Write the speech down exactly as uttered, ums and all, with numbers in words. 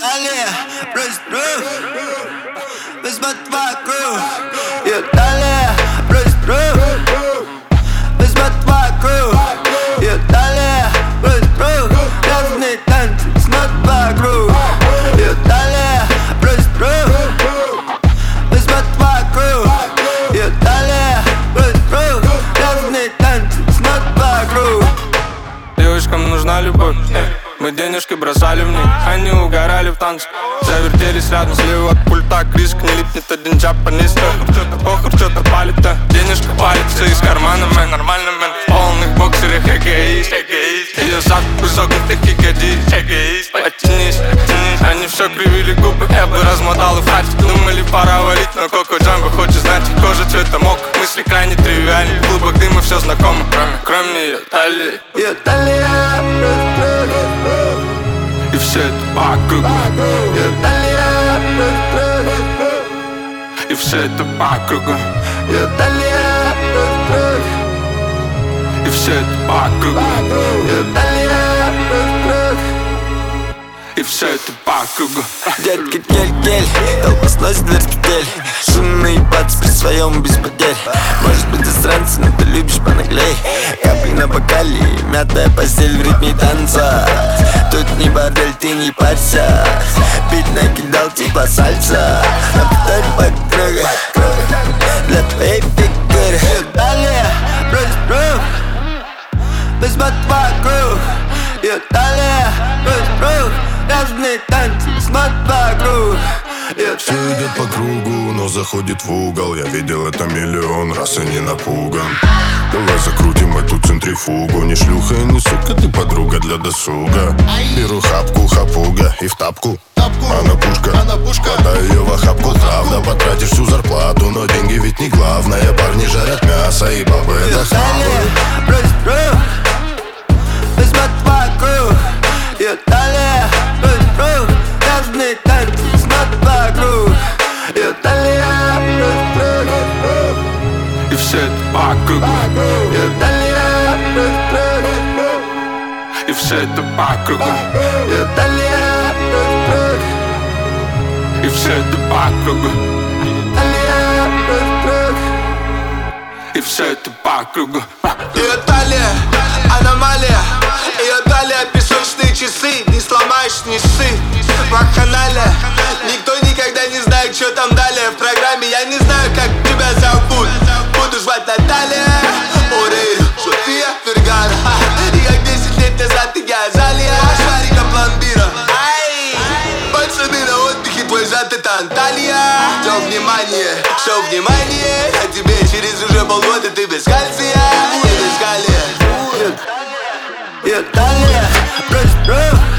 Далее, простру, без вокруг. И далее, простру, без вокруг. И далее, простру, разные танцы, снот вокруг. И далее, простру, без вокруг. И далее, простру, разные танцы, снот вокруг. Девушкам нужна любовь, мы денежки бросали в них, они угорали в танцах. Завертелись рядом слева от пульта, крышка не липнет, один джапанист. Что-то похуй, что-то палит-то, денежка палится из кармана, мэн. Нормально, мэн, в полных боксерах эгоист, эгоист. Ее зад изогнутых ягодиц, эгоист. Потянись, потянись, они все кривили губы, я бы размотал и фатик. Думали, пора валить, но Коко Джамбо хочет знать, кожа цвета мок. Мысли крайне тривиальны, клубок дыма все знакомо, кроме, кроме ее талии. Ее талия, и все это по кругу. ее талия, и все это по кругу. ее талия, и все это по кругу. ее талия, и все это по кругу. детка, кель-кель, толпа сносит вертикель. Шумно ебаться при своем без потерь. Может быть, ты странцы, но ты любишь понаглей. Капли на бокале, мятая постель в ритме танца. Тут не бордель, ты не парься. Бит накидал типа сальса. Наплетай по кругу для твоей фигуры. Далее, простру, без вокруг. И далее, простру, разные танцы, снот вокруг. Все идет по кругу, но заходит в угол. Я видел это миллион раз и не напуган. Давай закрутим эту центрифугу. Не шлюха и не сука, ты подруга для досуга. Беру хапку, хапуга и в тапку. Она пушка, хватай ее в охапку. Правда, потратишь всю зарплату, но деньги ведь не главное. Парни жарят мясо и бабы это хавают. Без вокруг. И далее, простру, разные танцы, снот вокруг. И далее, простру, и все это по кругу. и далее, простру, и все это по кругу. и далее, простру, и все это по кругу. далее, простру. И все это по кругу. Ее талия, аномалия. Ее талия, песочные часы. Не сломаешь, не ссы. Вакханалия. Никто никогда не знает, что там далее в программе. Я не знаю, как тебя зовут. Буду звать Наталья Орейро, София Фергана. И как десять лет назад ты Газалия. Шарика пломбира. Пацаны на отдыхе, твой зад это Анталия. Все внимание, все внимание. А тебе через уже полгода ты без кальция и без калия. И далее, простру,